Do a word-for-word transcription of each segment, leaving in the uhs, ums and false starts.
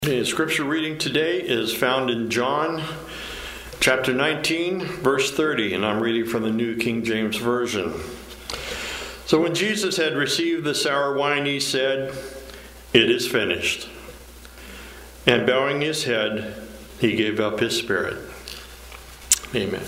The scripture reading today is found in John chapter nineteen, verse thirty, and I'm reading from the New King James Version. So when Jesus had received the sour wine, he said, "It is finished." And bowing his head, he gave up his spirit. Amen.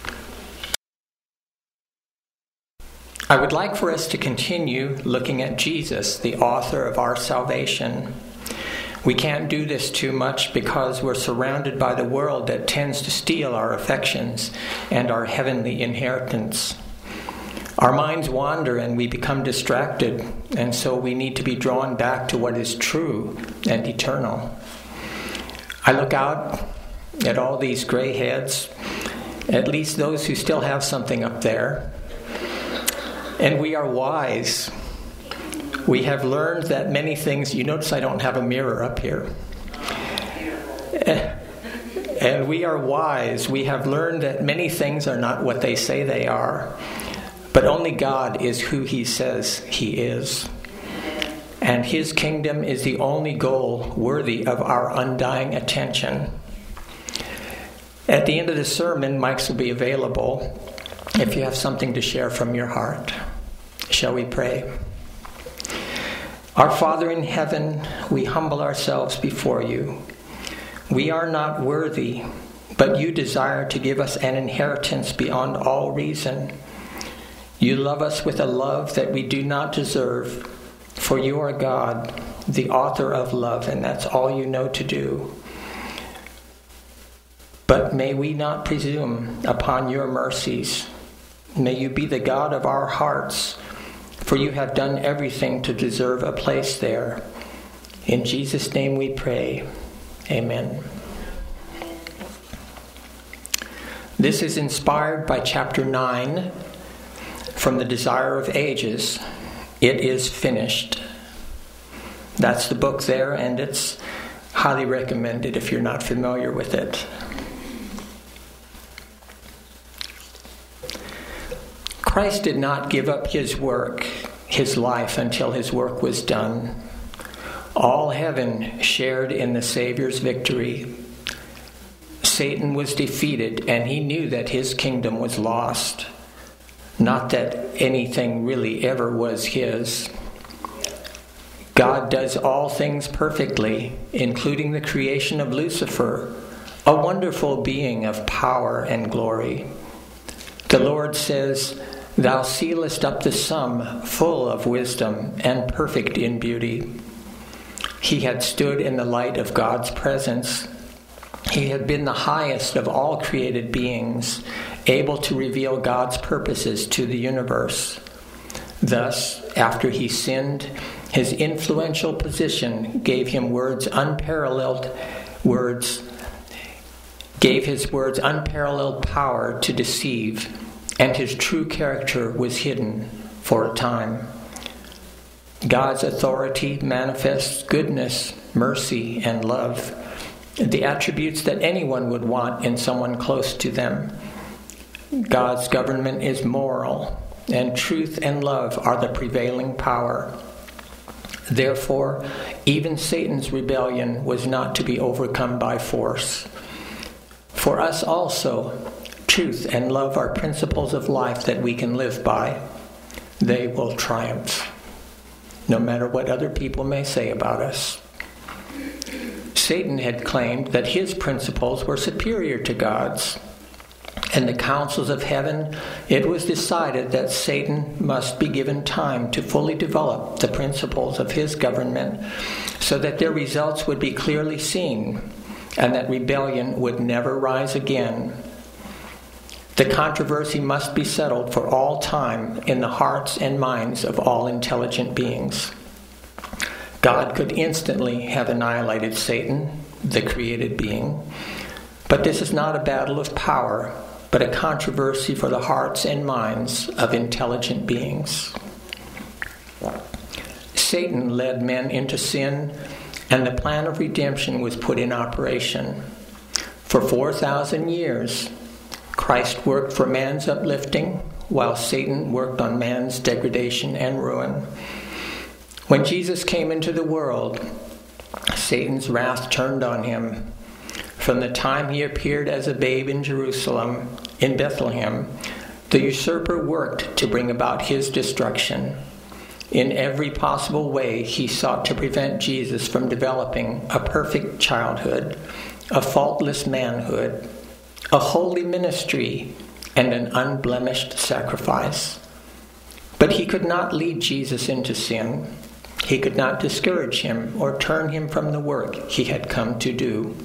I would like for us to continue looking at Jesus, the author of our salvation. We can't do this too much because we're surrounded by the world that tends to steal our affections and our heavenly inheritance. Our minds wander and we become distracted, and so we need to be drawn back to what is true and eternal. I look out at all these gray heads, at least those who still have something up there, and we are wise. We have learned that many things, you notice I don't have a mirror up here. And we are wise. We have learned that many things are not what they say they are, but only God is who He says He is. And His kingdom is the only goal worthy of our undying attention. At the end of the sermon, mics will be available if you have something to share from your heart. Shall we pray? Our Father in heaven, we humble ourselves before you. We are not worthy, but you desire to give us an inheritance beyond all reason. You love us with a love that we do not deserve, for you are God, the author of love, and that's all you know to do. But may we not presume upon your mercies. May you be the God of our hearts, for you have done everything to deserve a place there. In Jesus' name we pray. Amen. This is inspired by chapter nine from the Desire of Ages. It is finished. That's the book there, and it's highly recommended if you're not familiar with it. Christ did not give up his work, his life, until his work was done. All heaven shared in the Savior's victory. Satan was defeated, and he knew that his kingdom was lost. Not that anything really ever was his. God does all things perfectly, including the creation of Lucifer, a wonderful being of power and glory. The Lord says, "Thou sealest up the sum, full of wisdom and perfect in beauty." He had stood in the light of God's presence. He had been the highest of all created beings, able to reveal God's purposes to the universe. Thus, after he sinned, his influential position gave him words unparalleled words, gave his words unparalleled power to deceive, and his true character was hidden for a time. God's authority manifests goodness, mercy, and love, the attributes that anyone would want in someone close to them. God's government is moral, and truth and love are the prevailing power. Therefore, even Satan's rebellion was not to be overcome by force. For us also, truth and love are principles of life that we can live by. They will triumph, no matter what other people may say about us. Satan had claimed that his principles were superior to God's. In the councils of heaven, it was decided that Satan must be given time to fully develop the principles of his government so that their results would be clearly seen and that rebellion would never rise again. The controversy must be settled for all time in the hearts and minds of all intelligent beings. God could instantly have annihilated Satan, the created being, but this is not a battle of power, but a controversy for the hearts and minds of intelligent beings. Satan led men into sin, and the plan of redemption was put in operation. For four thousand years, Christ worked for man's uplifting, while Satan worked on man's degradation and ruin. When Jesus came into the world, Satan's wrath turned on him. From the time he appeared as a babe in Jerusalem, in Bethlehem, the usurper worked to bring about his destruction. In every possible way, he sought to prevent Jesus from developing a perfect childhood, a faultless manhood, a holy ministry, and an unblemished sacrifice. But he could not lead Jesus into sin. He could not discourage him or turn him from the work he had come to do.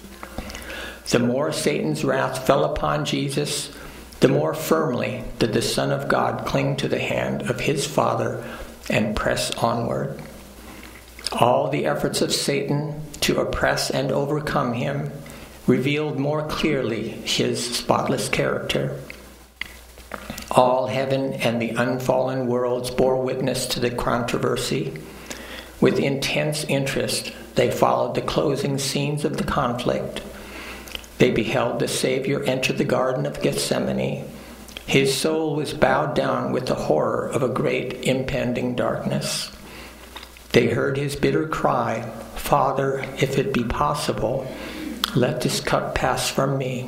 The more Satan's wrath fell upon Jesus, the more firmly did the Son of God cling to the hand of his Father and press onward. All the efforts of Satan to oppress and overcome him revealed more clearly his spotless character. All heaven and the unfallen worlds bore witness to the controversy. With intense interest, they followed the closing scenes of the conflict. They beheld the Savior enter the Garden of Gethsemane. His soul was bowed down with the horror of a great impending darkness. They heard his bitter cry, "Father, if it be possible, let this cup pass from me."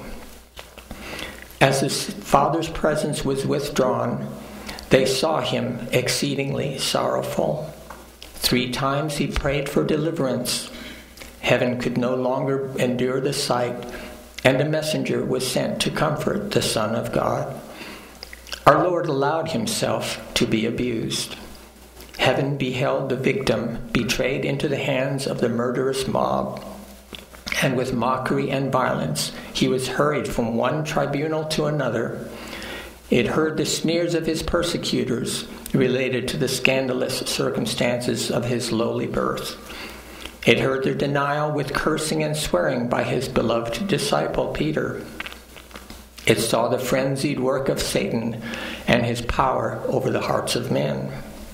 As the Father's presence was withdrawn, they saw him exceedingly sorrowful. Three times he prayed for deliverance. Heaven could no longer endure the sight, and a messenger was sent to comfort the Son of God. Our Lord allowed himself to be abused. Heaven beheld the victim betrayed into the hands of the murderous mob, and with mockery and violence he was hurried from one tribunal to another. It heard the sneers of his persecutors related to the scandalous circumstances of his lowly birth. It heard their denial with cursing and swearing by his beloved disciple Peter. It saw the frenzied work of Satan and his power over the hearts of men.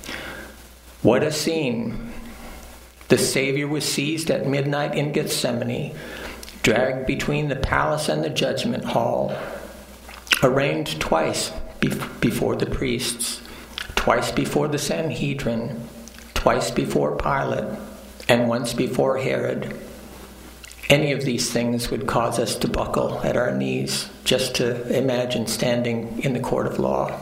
What a scene! The Savior was seized at midnight in Gethsemane, dragged between the palace and the judgment hall, arraigned twice before the priests, twice before the Sanhedrin, twice before Pilate, and once before Herod. Any of these things would cause us to buckle at our knees just to imagine standing in the court of law.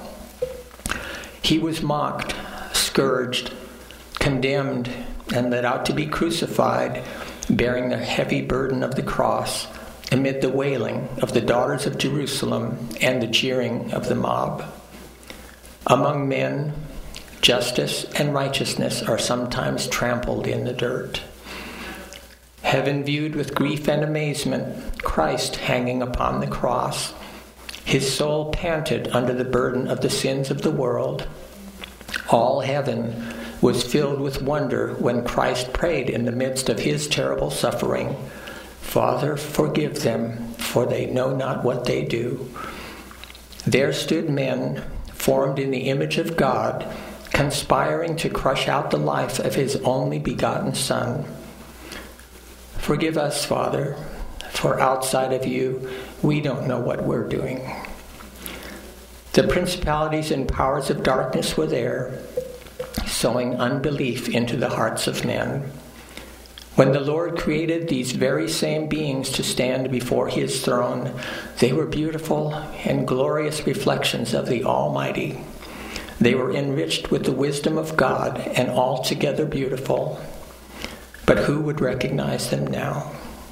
He was mocked, scourged, condemned, and led out to be crucified, bearing the heavy burden of the cross amid the wailing of the daughters of Jerusalem and the jeering of the mob. Among men, justice and righteousness are sometimes trampled in the dirt. Heaven viewed with grief and amazement Christ hanging upon the cross. His soul panted under the burden of the sins of the world. All heaven was filled with wonder when Christ prayed in the midst of his terrible suffering, "Father, forgive them, for they know not what they do." There stood men, formed in the image of God, conspiring to crush out the life of his only begotten Son. Forgive us, Father, for outside of you, we don't know what we're doing. The principalities and powers of darkness were there, sowing unbelief into the hearts of men. When the Lord created these very same beings to stand before his throne, they were beautiful and glorious reflections of the Almighty. They were enriched with the wisdom of God and altogether beautiful. But who would recognize them now?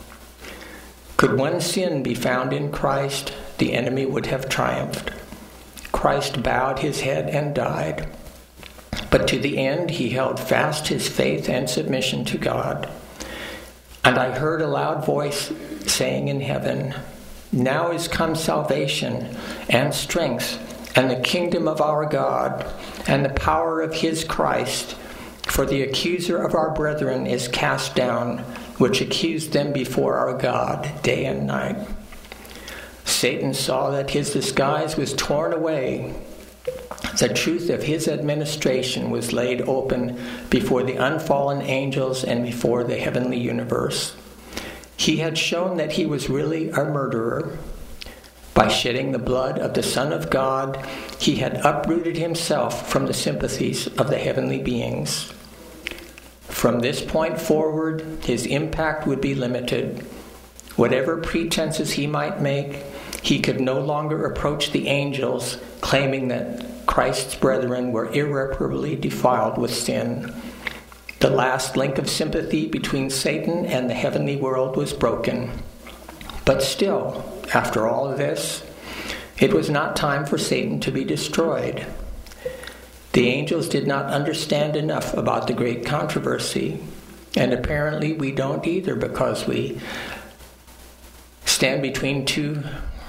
Could one sin be found in Christ, the enemy would have triumphed. Christ bowed his head and died. But to the end he held fast his faith and submission to God. And I heard a loud voice saying in heaven, "Now is come salvation and strength and the kingdom of our God and the power of his Christ. For the accuser of our brethren is cast down, which accused them before our God day and night." Satan saw that his disguise was torn away. The truth of his administration was laid open before the unfallen angels and before the heavenly universe. He had shown that he was really a murderer. By shedding the blood of the Son of God, he had uprooted himself from the sympathies of the heavenly beings. From this point forward, his impact would be limited. Whatever pretenses he might make, he could no longer approach the angels claiming that Christ's brethren were irreparably defiled with sin. The last link of sympathy between Satan and the heavenly world was broken. But still, after all of this, it was not time for Satan to be destroyed. The angels did not understand enough about the great controversy, and apparently we don't either, because we stand between two,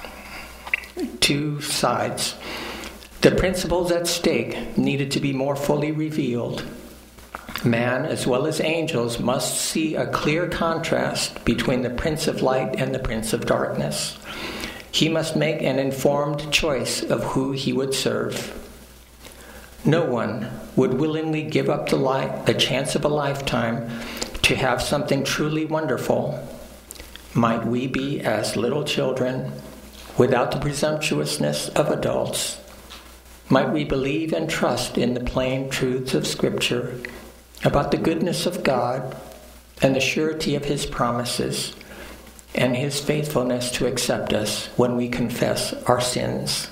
two sides. The principles at stake needed to be more fully revealed. Man, as well as angels, must see a clear contrast between the Prince of Light and the Prince of Darkness. He must make an informed choice of who he would serve. No one would willingly give up the, life, the chance of a lifetime to have something truly wonderful. Might we be as little children, without the presumptuousness of adults? Might we believe and trust in the plain truths of Scripture about the goodness of God and the surety of His promises and His faithfulness to accept us when we confess our sins?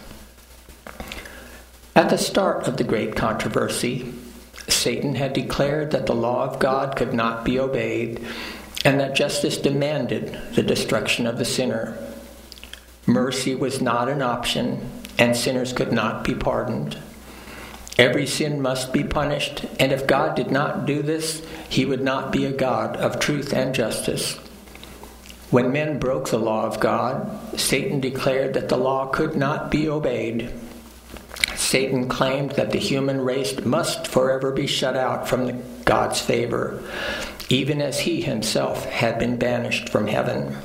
At the start of the great controversy, Satan had declared that the law of God could not be obeyed and that justice demanded the destruction of the sinner. Mercy was not an option, and sinners could not be pardoned. Every sin must be punished, and if God did not do this, He would not be a God of truth and justice. When men broke the law of God, Satan declared that the law could not be obeyed. Satan claimed that the human race must forever be shut out from God's favor, even as he himself had been banished from heaven.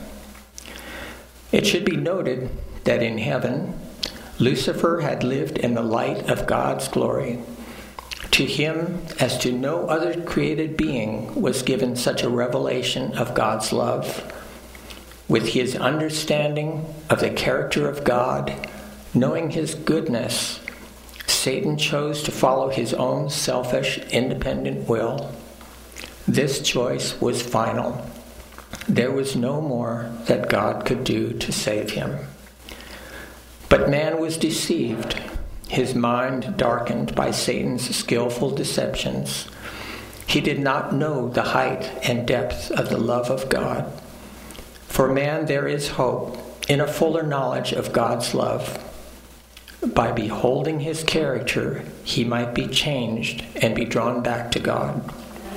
It should be noted that in heaven, Lucifer had lived in the light of God's glory. To him, as to no other created being, was given such a revelation of God's love. With his understanding of the character of God, knowing His goodness, Satan chose to follow his own selfish, independent will. This choice was final. There was no more that God could do to save him. But man was deceived, his mind darkened by Satan's skillful deceptions. He did not know the height and depth of the love of God. For man there is hope in a fuller knowledge of God's love. By beholding His character, he might be changed and be drawn back to God.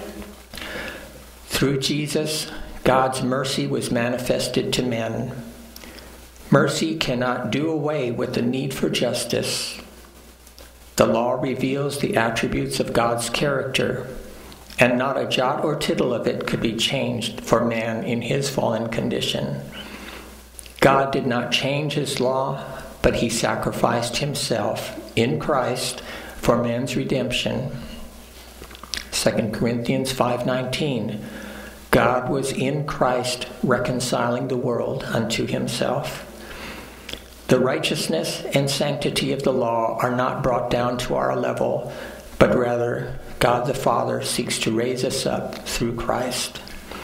Through Jesus, God's mercy was manifested to men. Mercy cannot do away with the need for justice. The law reveals the attributes of God's character, and not a jot or tittle of it could be changed for man in his fallen condition. God did not change His law, but He sacrificed Himself in Christ for man's redemption. Second Corinthians five nineteen, God was in Christ reconciling the world unto Himself. The righteousness and sanctity of the law are not brought down to our level, but rather God the Father seeks to raise us up through Christ.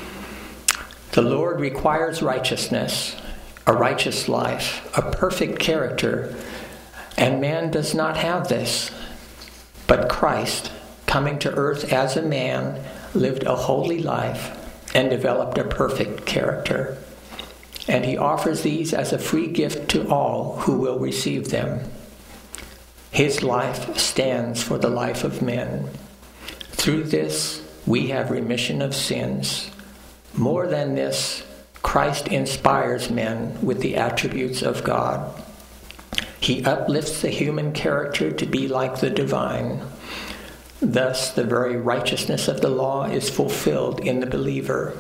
The Lord requires righteousness, a righteous life, a perfect character, and man does not have this. But Christ, coming to earth as a man, lived a holy life and developed a perfect character. And He offers these as a free gift to all who will receive them. His life stands for the life of men. Through this, we have remission of sins. More than this, Christ inspires men with the attributes of God. He uplifts the human character to be like the divine. Thus, the very righteousness of the law is fulfilled in the believer.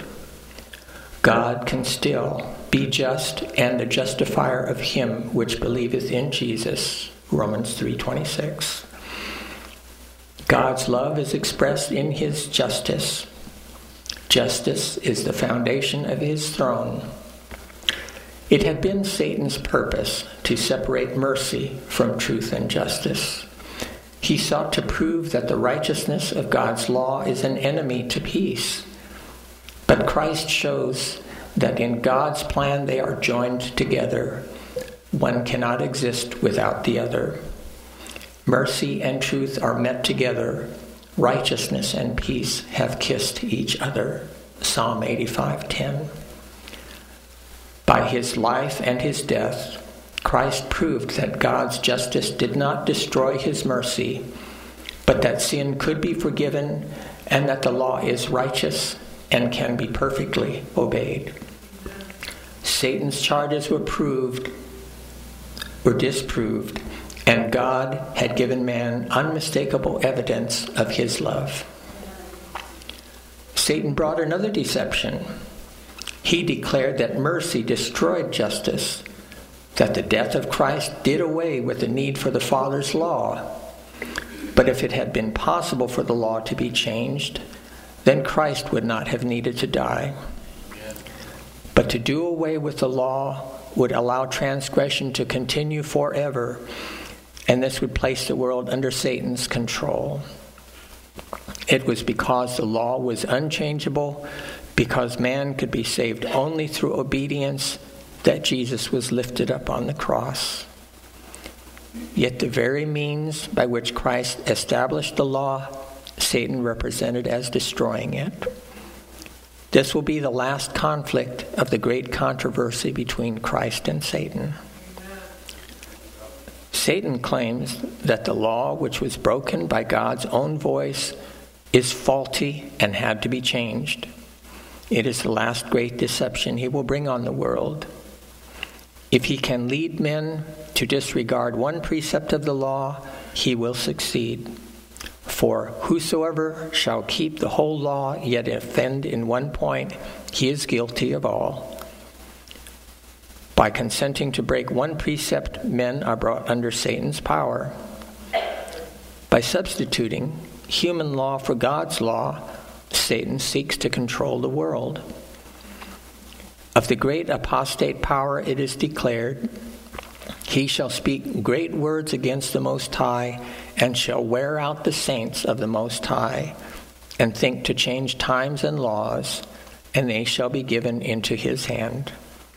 God can still be just and the justifier of him which believeth in Jesus. Romans three twenty-six. God's love is expressed in His justice. Justice is the foundation of His throne. It had been Satan's purpose to separate mercy from truth and justice. He sought to prove that the righteousness of God's law is an enemy to peace. But Christ shows that in God's plan they are joined together. One cannot exist without the other. Mercy and truth are met together. Righteousness and peace have kissed each other. Psalm eighty-five ten. By his life and his death, Christ proved that God's justice did not destroy his mercy, but that sin could be forgiven and that the law is righteous and can be perfectly obeyed. Satan's charges were proved, were disproved, and God had given man unmistakable evidence of his love. Satan brought another deception. He declared that mercy destroyed justice, that the death of Christ did away with the need for the Father's law. But if it had been possible for the law to be changed, then Christ would not have needed to die. But to do away with the law would allow transgression to continue forever, and this would place the world under Satan's control. It was because the law was unchangeable, because man could be saved only through obedience, that Jesus was lifted up on the cross. Yet the very means by which Christ established the law, Satan represented as destroying it. This will be the last conflict of the great controversy between Christ and Satan. Satan claims that the law, which was broken by God's own voice, is faulty and had to be changed. It is the last great deception he will bring on the world. If he can lead men to disregard one precept of the law, he will succeed. For whosoever shall keep the whole law, yet offend in one point, he is guilty of all. By consenting to break one precept, men are brought under Satan's power. By substituting human law for God's law, Satan seeks to control the world. Of the great apostate power it is declared, he shall speak great words against the Most High, and shall wear out the saints of the Most High, and think to change times and laws, and they shall be given into his hand.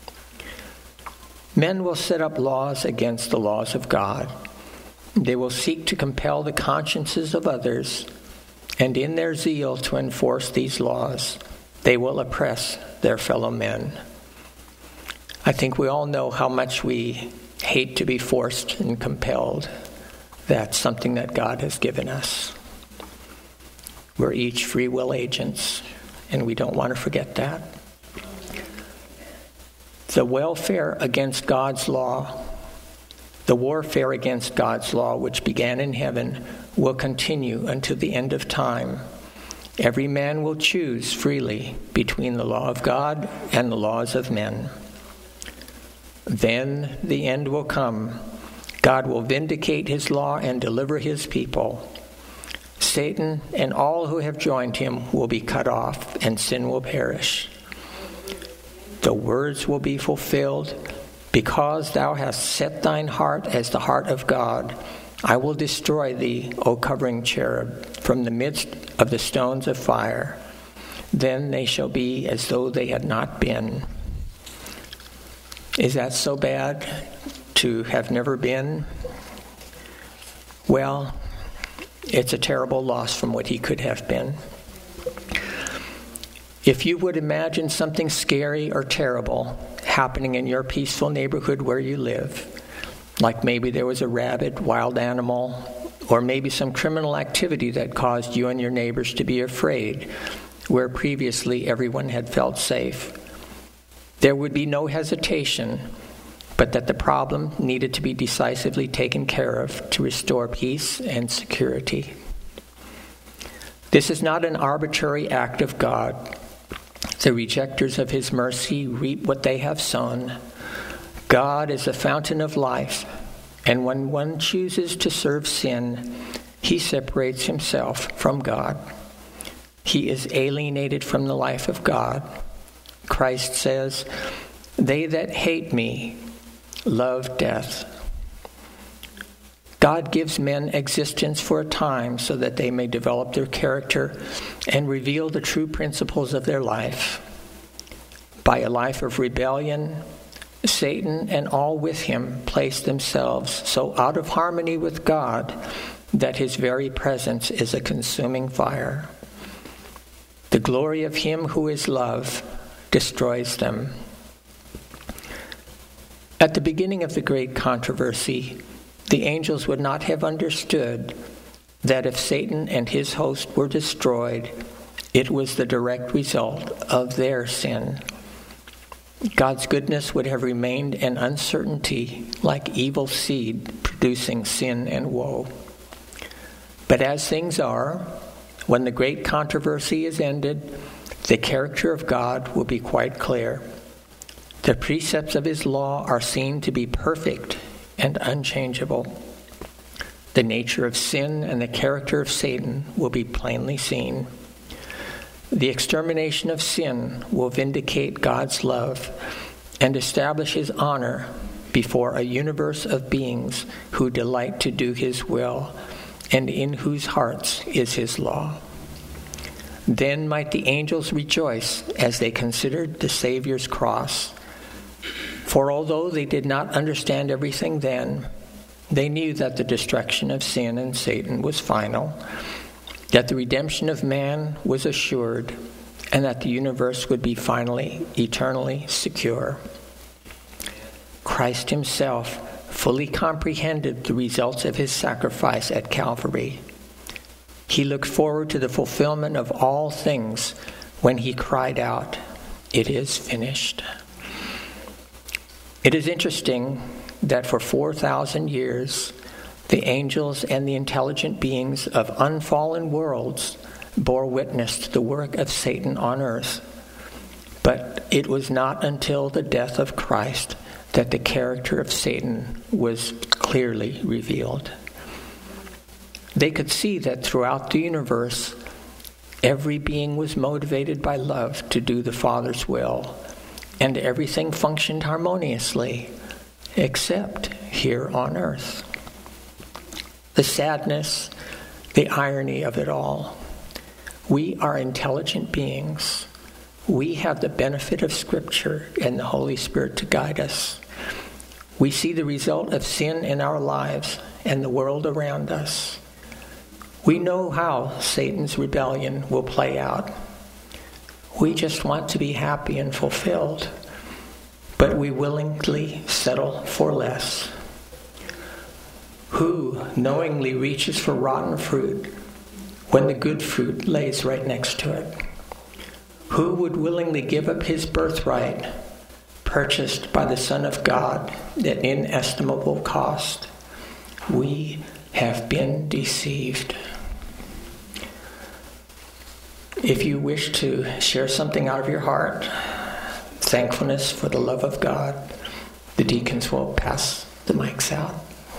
Men will set up laws against the laws of God. They will seek to compel the consciences of others, and in their zeal to enforce these laws, they will oppress their fellow men. I think we all know how much we hate to be forced and compelled. That's something that God has given us. We're each free will agents, and we don't want to forget that. The welfare against God's law, the warfare against God's law, which began in heaven, will continue until the end of time. Every man will choose freely between the law of God and the laws of men. Then the end will come. God will vindicate his law and deliver his people. Satan and all who have joined him will be cut off, and sin will perish. The words will be fulfilled. Because thou hast set thine heart as the heart of God, I will destroy thee, O covering cherub, from the midst of the stones of fire. Then they shall be as though they had not been. Is that so bad to have never been? Well, it's a terrible loss from what he could have been. If you would imagine something scary or terrible happening in your peaceful neighborhood where you live, like maybe there was a rabid wild animal, or maybe some criminal activity that caused you and your neighbors to be afraid, where previously everyone had felt safe, there would be no hesitation, but that the problem needed to be decisively taken care of to restore peace and security. This is not an arbitrary act of God. The rejectors of his mercy reap what they have sown. God is a fountain of life, and when one chooses to serve sin, he separates himself from God. He is alienated from the life of God. Christ says, "They that hate me love death." God gives men existence for a time so that they may develop their character and reveal the true principles of their life. By a life of rebellion, Satan and all with him place themselves so out of harmony with God that his very presence is a consuming fire. The glory of him who is love destroys them. At the beginning of the great controversy, the angels would not have understood that if Satan and his host were destroyed, it was the direct result of their sin. God's goodness would have remained an uncertainty like evil seed producing sin and woe. But as things are, when the great controversy is ended, the character of God will be quite clear. The precepts of his law are seen to be perfect and unchangeable. The nature of sin and the character of Satan will be plainly seen. The extermination of sin will vindicate God's love and establish his honor before a universe of beings who delight to do his will and in whose hearts is his law. Then might the angels rejoice as they considered the Savior's cross. For although they did not understand everything then, they knew that the destruction of sin and Satan was final, that the redemption of man was assured, and that the universe would be finally, eternally secure. Christ himself fully comprehended the results of his sacrifice at Calvary. He looked forward to the fulfillment of all things when he cried out, "It is finished." It is interesting that for four thousand years, the angels and the intelligent beings of unfallen worlds bore witness to the work of Satan on earth. But it was not until the death of Christ that the character of Satan was clearly revealed. They could see that throughout the universe, every being was motivated by love to do the Father's will, and everything functioned harmoniously, except here on earth. The sadness, the irony of it all. We are intelligent beings. We have the benefit of Scripture and the Holy Spirit to guide us. We see the result of sin in our lives and the world around us. We know how Satan's rebellion will play out. We just want to be happy and fulfilled, but we willingly settle for less. Who knowingly reaches for rotten fruit when the good fruit lays right next to it? Who would willingly give up his birthright, purchased by the Son of God at inestimable cost? We have been deceived. If you wish to share something out of your heart, thankfulness for the love of God, the deacons will pass the mics out.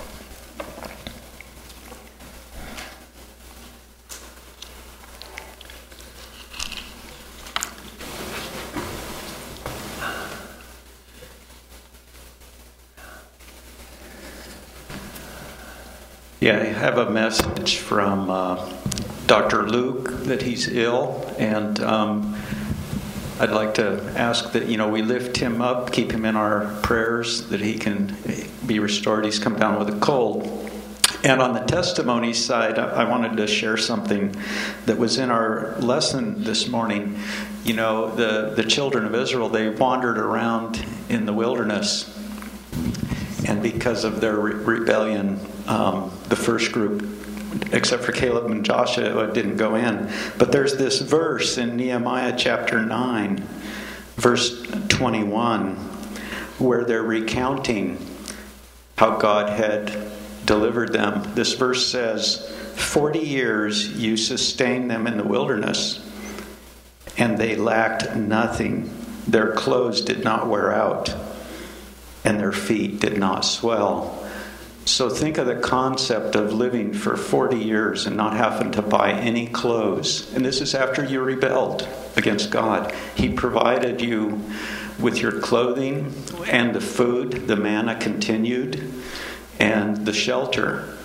Yeah, I have a message from uh, Doctor Luke that he's ill, and um, I'd like to ask that, you know, we lift him up, keep him in our prayers, that he can be restored. He's come down with a cold. And on the testimony side, I wanted to share something that was in our lesson this morning. You know, the, the children of Israel, they wandered around in the wilderness, and because of their re- rebellion, um, the first group, except for Caleb and Joshua, didn't go in. But there's this verse in Nehemiah chapter nine, verse twenty-one, where they're recounting how God had delivered them. This verse says, forty years you sustained them in the wilderness, and they lacked nothing. Their clothes did not wear out, and their feet did not swell. So think of the concept of living for forty years and not having to buy any clothes. And this is after you rebelled against God. He provided you with your clothing and the food. The manna continued, and the shelter.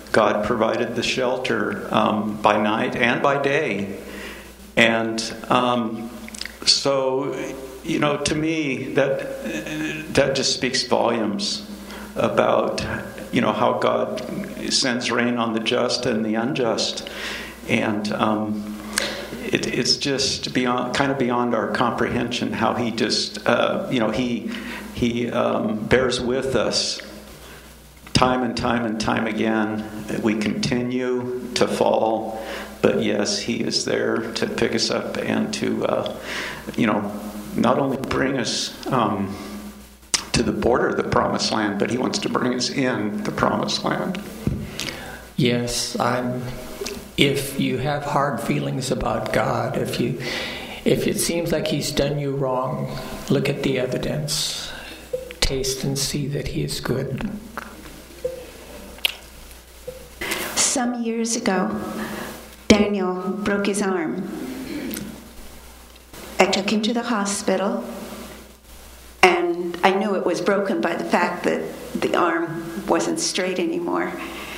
God provided the shelter um, by night and by day. And um, so, you know, to me, that that just speaks volumes about, you know, how God sends rain on the just and the unjust. And um, it, it's just beyond, kind of beyond our comprehension how he just, uh, you know, he, he um, bears with us time and time and time again. We continue to fall, but yes, he is there to pick us up and to, uh, you know, not only bring us um, to the border of the promised land, but he wants to bring us in the promised land. Yes, I'm. If you have hard feelings about God, if you, if it seems like he's done you wrong, look at the evidence. Taste and see that he is good. Some years ago, Daniel broke his arm. I took him to the hospital, and I knew it was broken by the fact that the arm wasn't straight anymore.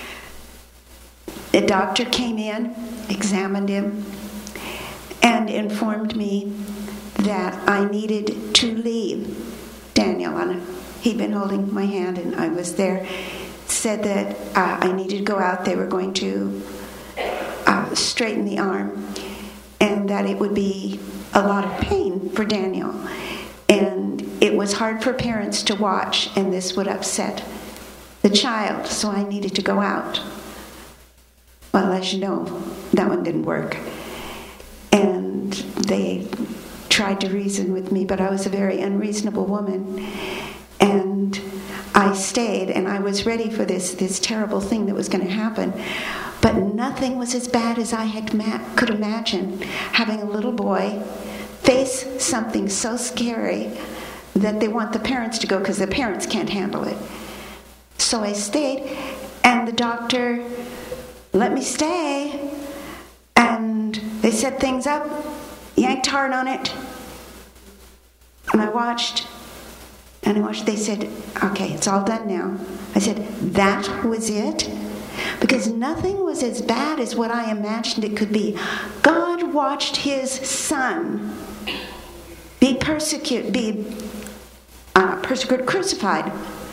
The doctor came in, examined him, and informed me that I needed to leave Daniel. And he'd been holding my hand, and I was there. Said that uh, I needed to go out. They were going to uh, straighten the arm, and that it would be a lot of pain for Daniel. And it was hard for parents to watch, and this would upset the child, so I needed to go out. Well, as you know, that one didn't work. And they tried to reason with me, but I was a very unreasonable woman. And I stayed, and I was ready for this, this terrible thing that was going to happen. But nothing was as bad as I had ma- could imagine, having a little boy face something so scary that they want the parents to go because the parents can't handle it. So I stayed, and the doctor let me stay, and they set things up, yanked hard on it, and I watched, and I watched. They said, okay, it's all done now. I said, that was it? Because nothing was as bad as what I imagined it could be. God watched his son be persecuted, be uh, persecuted, crucified.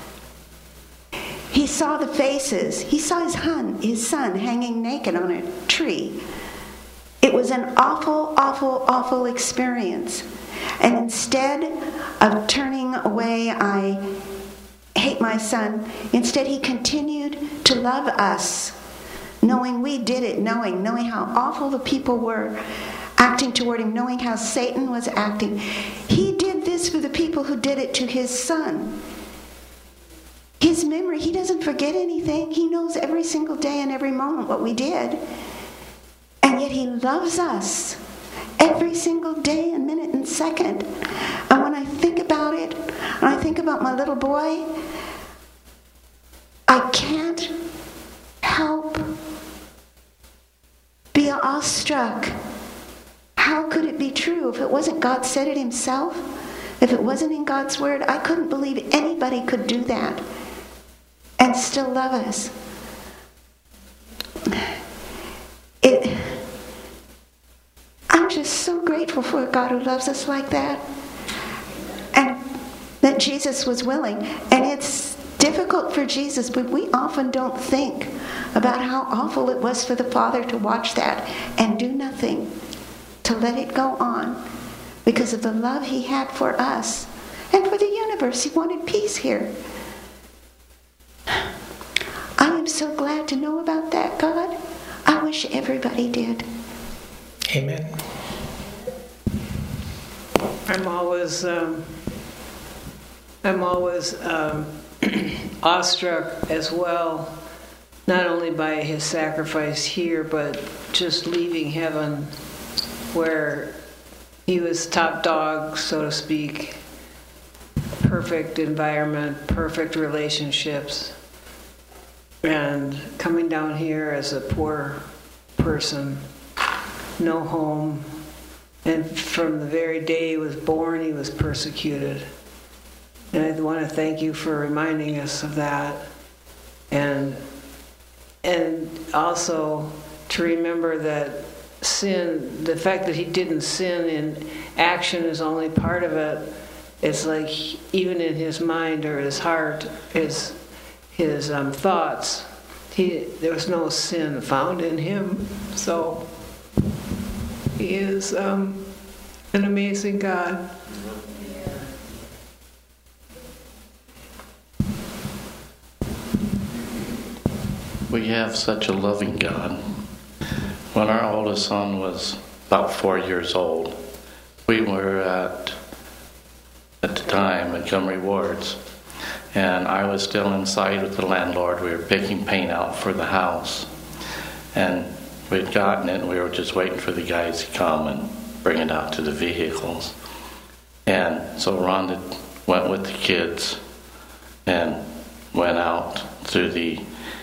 He saw the faces. He saw his son, his son hanging naked on a tree. It was an awful, awful, awful experience. And instead of turning away, I hate my son, instead he continued to love us, knowing we did it, knowing, knowing how awful the people were acting toward him, knowing how Satan was acting. He did this for the people who did it to his son. His memory, he doesn't forget anything. He knows every single day and every moment what we did. And yet he loves us every single day and minute and second. And when I think about it, and I think about my little boy, I can't help be awestruck. How could it be true? If it wasn't God said it himself, if it wasn't in God's word, I couldn't believe anybody could do that and still love us. It, I'm just so grateful for a God who loves us like that, and that Jesus was willing. And it's difficult for Jesus, but we often don't think about how awful it was for the Father to watch that and do nothing, to let it go on, because of the love he had for us and for the universe. He wanted peace here. I am so glad to know about that, God. I wish everybody did. Amen. I'm always, um, I'm always um, awestruck as well, not only by his sacrifice here, but just leaving heaven, where he was top dog, so to speak, perfect environment, perfect relationships, and coming down here as a poor person, no home, and from the very day he was born, he was persecuted. And I want to thank you for reminding us of that. And and also to remember that sin, the fact that he didn't sin in action is only part of it. It's like even in his mind or his heart, his his um, thoughts, he there was no sin found in him. So he is um, an amazing God. We have such a loving God. When our oldest son was about four years old, we were at, at the time, Montgomery Wards, and I was still inside with the landlord. We were picking paint out for the house, and we'd gotten it, and we were just waiting for the guys to come and bring it out to the vehicles. And so Rhonda went with the kids and went out through the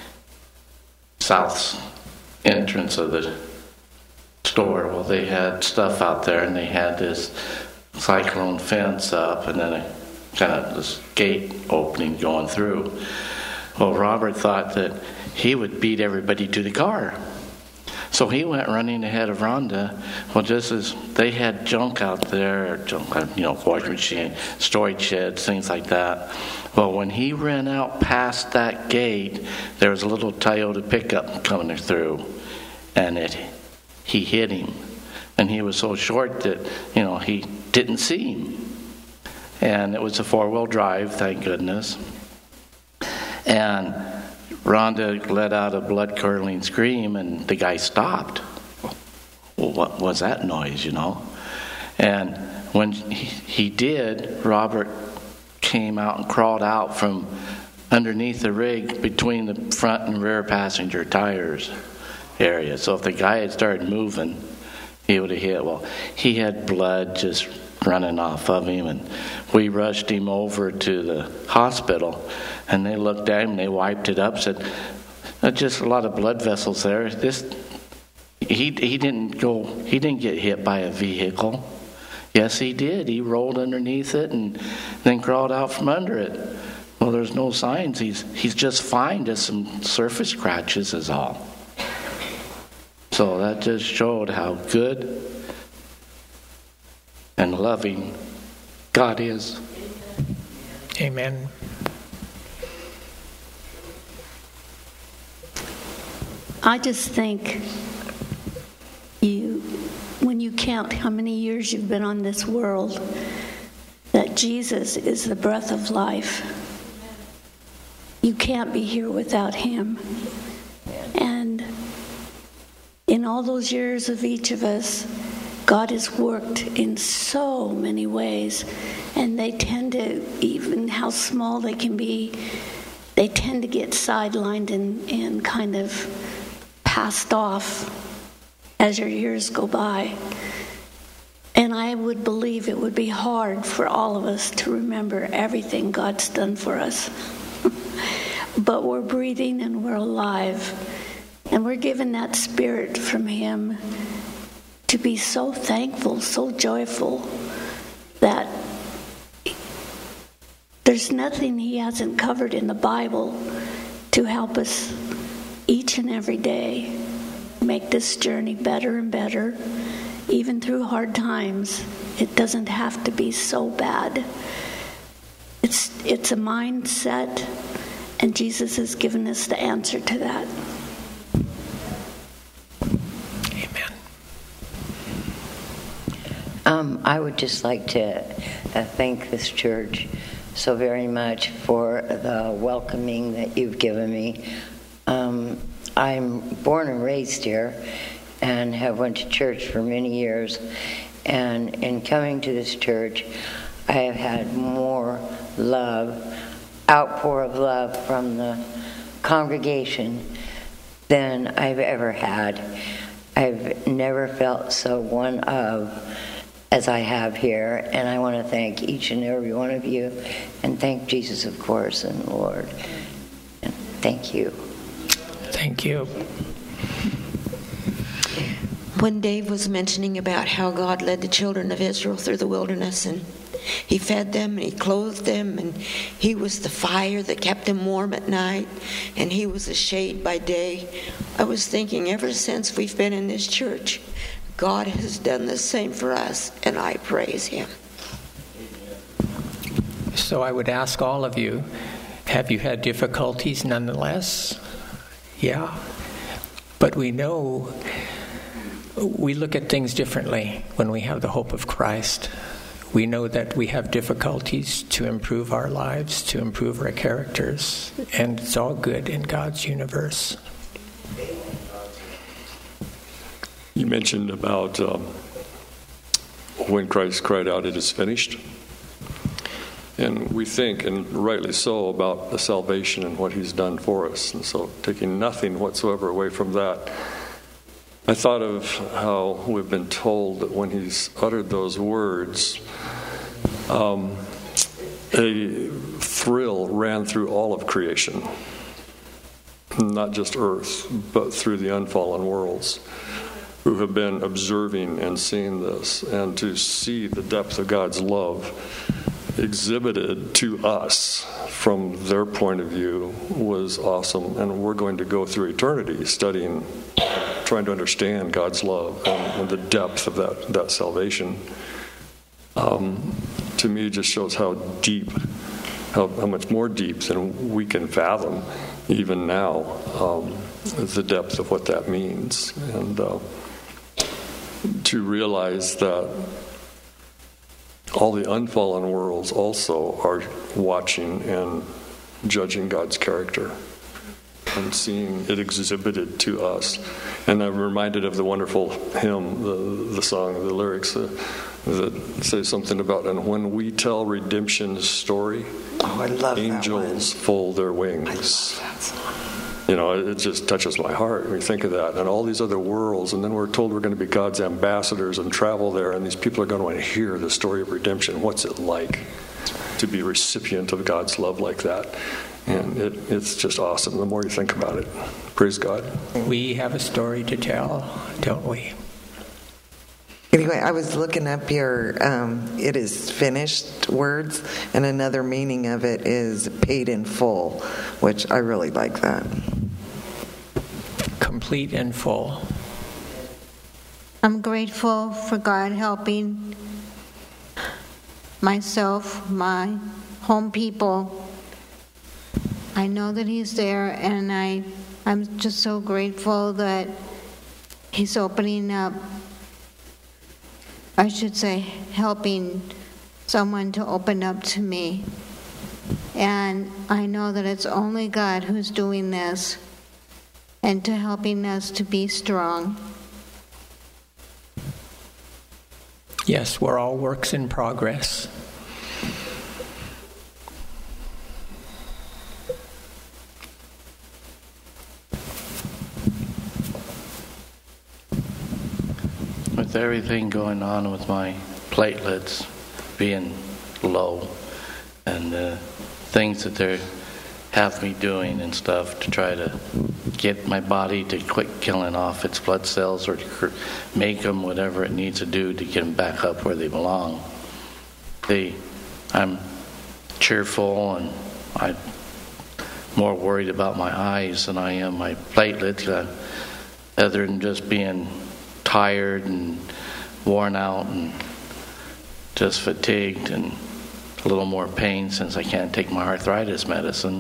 south entrance of the store. Well, they had stuff out there, and they had this cyclone fence up, and then a kind of this gate opening going through. Well, Robert thought that he would beat everybody to the car, so he went running ahead of Rhonda. Well, just as they had junk out there, junk, you know, washing machine, storage sheds, things like that. Well, when he ran out past that gate, there was a little Toyota pickup coming through, and it he hit him. And he was so short that, you know, he didn't see him. And it was a four-wheel drive, thank goodness. And Rhonda let out a blood-curdling scream, and the guy stopped. Well, what was that noise, you know? And when he, he did, Robert came out and crawled out from underneath the rig between the front and rear passenger tires area. So if the guy had started moving, he would have hit. Well, he had blood just running off of him, and we rushed him over to the hospital, and they looked at him, they wiped it up, said, just a lot of blood vessels there. This, he he didn't go, he didn't get hit by a vehicle. Yes, he did. He rolled underneath it and then crawled out from under it. Well, there's no signs. He's he's just fine. Just some surface scratches is all. So that just showed how good and loving God is. Amen. I just think you, when you count how many years you've been on this world, that Jesus is the breath of life. You can't be here without him. And in all those years of each of us, God has worked in so many ways, and they tend to, even how small they can be, they tend to get sidelined and, and kind of passed off as your years go by. And I would believe it would be hard for all of us to remember everything God's done for us. But we're breathing and we're alive, and we're given that spirit from him to be so thankful, so joyful, that there's nothing he hasn't covered in the Bible to help us each and every day make this journey better and better. Even through hard times, it doesn't have to be so bad. It's it's a mindset, and Jesus has given us the answer to that. Amen. Um, I would just like to uh, thank this church so very much for the welcoming that you've given me. Um, I'm born and raised here and have went to church for many years. And in coming to this church, I have had more love, outpour of love from the congregation than I've ever had. I've never felt so one of as I have here, and I want to thank each and every one of you, and thank Jesus, of course, and the Lord. And thank you. Thank you. When Dave was mentioning about how God led the children of Israel through the wilderness, and He fed them and He clothed them, and He was the fire that kept them warm at night, and He was the shade by day. I was thinking, ever since we've been in this church, God has done the same for us, and I praise Him. So I would ask all of you, have you had difficulties nonetheless? Yeah. But we know we look at things differently when we have the hope of Christ. We know that we have difficulties to improve our lives, to improve our characters, and it's all good in God's universe. You mentioned about um, when Christ cried out, "It is finished." And we think, and rightly so, about the salvation and what He's done for us. And so taking nothing whatsoever away from that, I thought of how we've been told that when He's uttered those words, um, a thrill ran through all of creation. Not just earth, but through the unfallen worlds, who have been observing and seeing this. And to see the depth of God's love exhibited to us from their point of view was awesome. And we're going to go through eternity studying, trying to understand God's love and, and the depth of that, that salvation. Um, to me, it just shows how deep, how, how much more deep than we can fathom even now, um, the depth of what that means. And uh, to realize that all the unfallen worlds also are watching and judging God's character and seeing it exhibited to us. And I'm reminded of the wonderful hymn, the, the song, the lyrics uh, that say something about, and when we tell redemption's story, oh, I love angels that one. fold their wings. You know, it just touches my heart when we think of that. And all these other worlds, and then we're told we're going to be God's ambassadors and travel there, and these people are going to want to hear the story of redemption. What's it like to be a recipient of God's love like that? And it, it's just awesome the more you think about it. Praise God. We have a story to tell, don't we? Anyway, I was looking up your um, "it is finished" words, and another meaning of it is paid in full, which I really like that. Complete and full. I'm grateful for God helping myself, my home people. I know that He's there, and I, I'm just so grateful that He's opening up, I should say, helping someone to open up to me. And I know that it's only God who's doing this and to helping us to be strong. Yes, we're all works in progress. With everything going on with my platelets being low and the things that they have me doing and stuff to try to get my body to quit killing off its blood cells or to make them whatever it needs to do to get them back up where they belong. They, I'm cheerful, and I'm more worried about my eyes than I am my platelets, uh, other than just being tired and worn out and just fatigued and a little more pain since I can't take my arthritis medicine.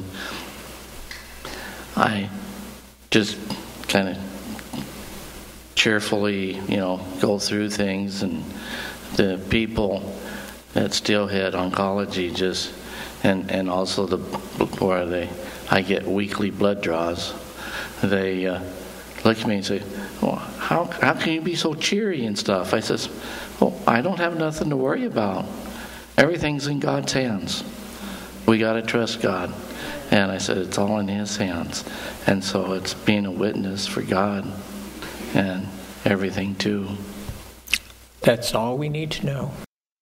I just kind of cheerfully, you know, go through things, and the people at Steelhead Oncology just, and, and also the where they, I get weekly blood draws. They uh, look at me and say, well, how how can you be so cheery and stuff? I says, well, I don't have nothing to worry about. Everything's in God's hands. We got to trust God. And I said, it's all in His hands. And so it's being a witness for God and everything too. That's all we need to know.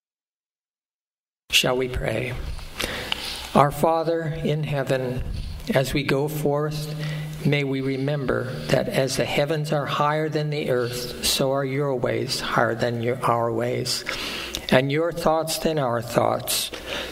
Shall we pray? Our Father in heaven, as we go forth, may we remember that as the heavens are higher than the earth, so are your ways higher than your, our ways. and your thoughts than our thoughts.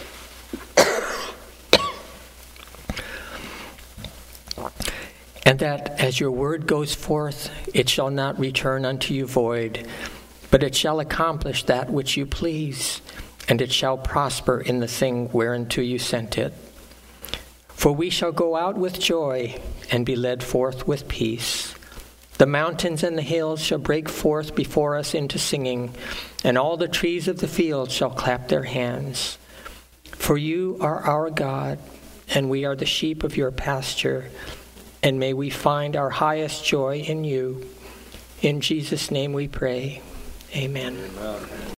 And that as your word goes forth, it shall not return unto you void, but it shall accomplish that which you please, and it shall prosper in the thing whereunto you sent it. For we shall go out with joy, and be led forth with peace. The mountains and the hills shall break forth before us into singing, and all the trees of the field shall clap their hands. For you are our God, and we are the sheep of your pasture, and may we find our highest joy in you. In Jesus' name we pray. Amen. Amen.